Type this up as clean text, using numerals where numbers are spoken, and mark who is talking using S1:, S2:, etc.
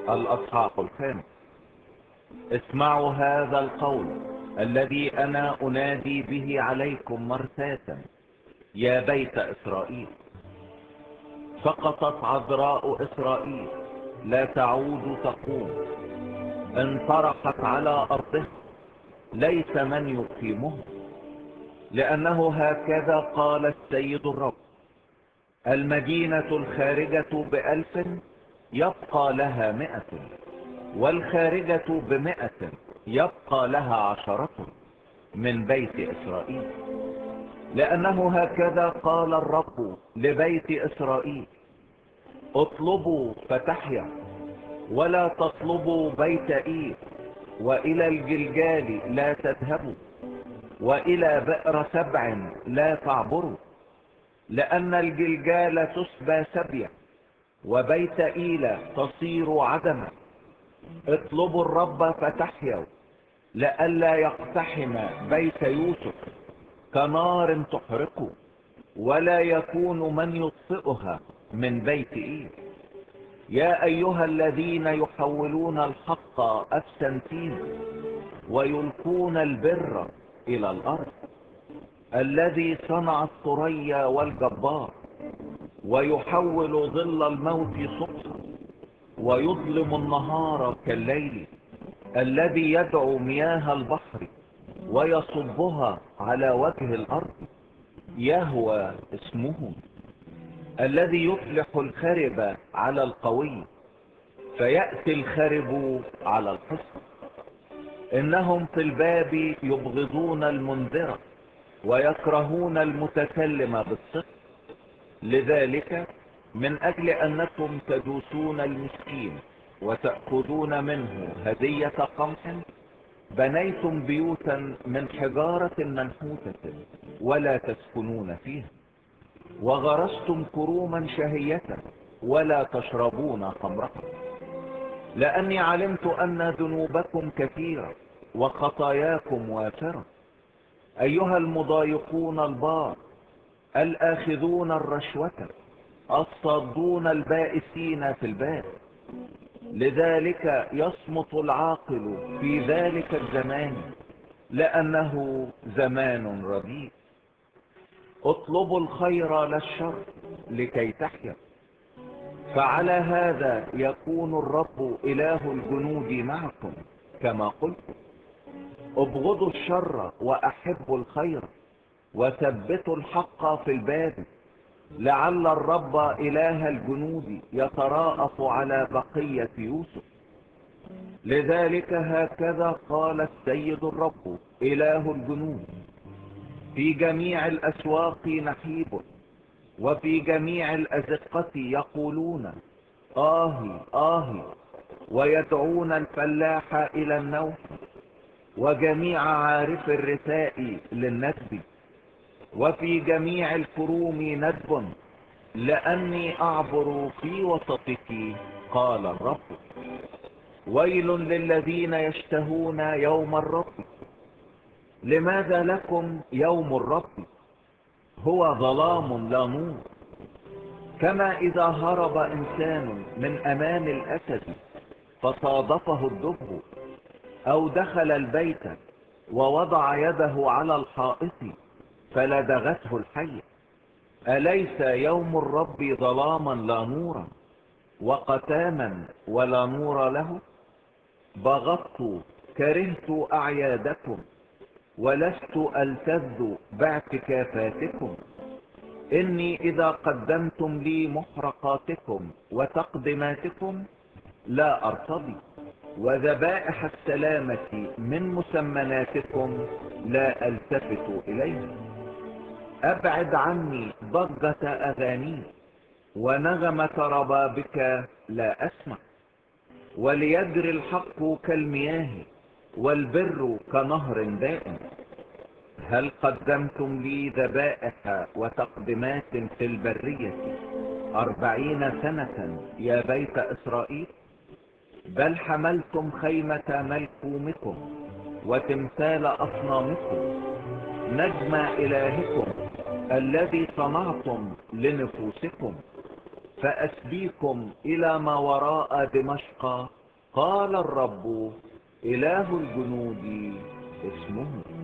S1: الأصحاح 5. اسمعوا هذا القول الذي أنا أنادي به عليكم مرتاتا يا بيت إسرائيل. سقطت عذراء إسرائيل لا تعود تقوم، انطرحت على أرضها ليس من يقيمها. لأنه هكذا قال السيد الرب: المدينة الخارجة ب1000 يبقى لها 100، والخارجة ب100 يبقى لها 10 من بيت إسرائيل. لأنه هكذا قال الرب لبيت إسرائيل: اطلبوا فتحيا، ولا تطلبوا بيت إيل، وإلى الجلجال لا تذهبوا، وإلى بئر سبع لا تعبروا، لأن الجلجال تسبى سبيا، وبيت إيل تصير عدما. اطلبوا الرب فتحيوا، لئلا يقتحم بيت يوسف كنار تحرقه، ولا يكون من يطفئها من بيت إيل. يا أيها الذين يحولون الحق أفسنتين ويلقون البر إلى الأرض، الذي صنع الثريا والجبار، ويحول ظل الموت صبحا ويظلم النهار كالليل، الذي يدعو مياه البحر ويصبها على وجه الأرض، يهوى اسمه، الذي يفلح الخرب على القوي فيأتي الخرب على الحصن. إنهم في الباب يبغضون المنذر ويكرهون المتكلم بالصدق. لذلك من أجل أنكم تدوسون المسكين وتأخذون منه هدية قمح، بنيتم بيوتا من حجارة منحوتة ولا تسكنون فيها، وغرستم كروما شهية ولا تشربون خمرها. لأني علمت أن ذنوبكم كثيرة وخطاياكم وافرة، أيها المضايقون البار، الآخذون الرشوة، الصادون البائسين في الباب. لذلك يصمت العاقل في ذلك الزمان، لأنه زمان رديء. اطلبوا الخير لا الشر لكي تحيا، فعلى هذا يكون الرب إله الجنود معكم كما قلت. ابغضوا الشر وأحبوا الخير، وثبتوا الحق في الباب، لعل الرب إله الجنود يتراءف على بقية يوسف. لذلك هكذا قال السيد الرب إله الجنود: في جميع الأسواق نحيب، وفي جميع الأزقة يقولون آهي آهي، ويدعون الفلاح إلى النوح، وجميع عارف الرثاء للندب، وفي جميع الكروم ندب، لأني أعبر في وسطك قال الرب. ويل للذين يشتهون يوم الرب. لماذا لكم يوم الرب؟ هو ظلام لا نور. كما إذا هرب إنسان من أمام الأسد فصادفه الدب، أو دخل البيت ووضع يده على الحائط فلدغته الحية. أليس يوم الرب ظلاما لا نورا، وقتاما ولا نور له؟ بغضت كرهت أعيادكم، ولست ألتذ باعتكافاتكم. إني إذا قدمتم لي محرقاتكم وتقدماتكم لا أرتضي، وذبائح السلامة من مسمناتكم لا ألتفت إليها. أبعد عني ضجة أغاني، ونغمة ربابك لا أسمع. وليجري الحق كالمياه، والبر كنهر دائم. هل قدمتم لي ذبائح وتقدمات في البرية 40 سنة يا بيت إسرائيل؟ بل حملتم خيمة ملكومكم وتمثال أصنامكم، نجم إلهكم الذي صنعتم لنفوسكم. فأسبيكم إلى ما وراء دمشق قال الرب إله الجنود اسمه.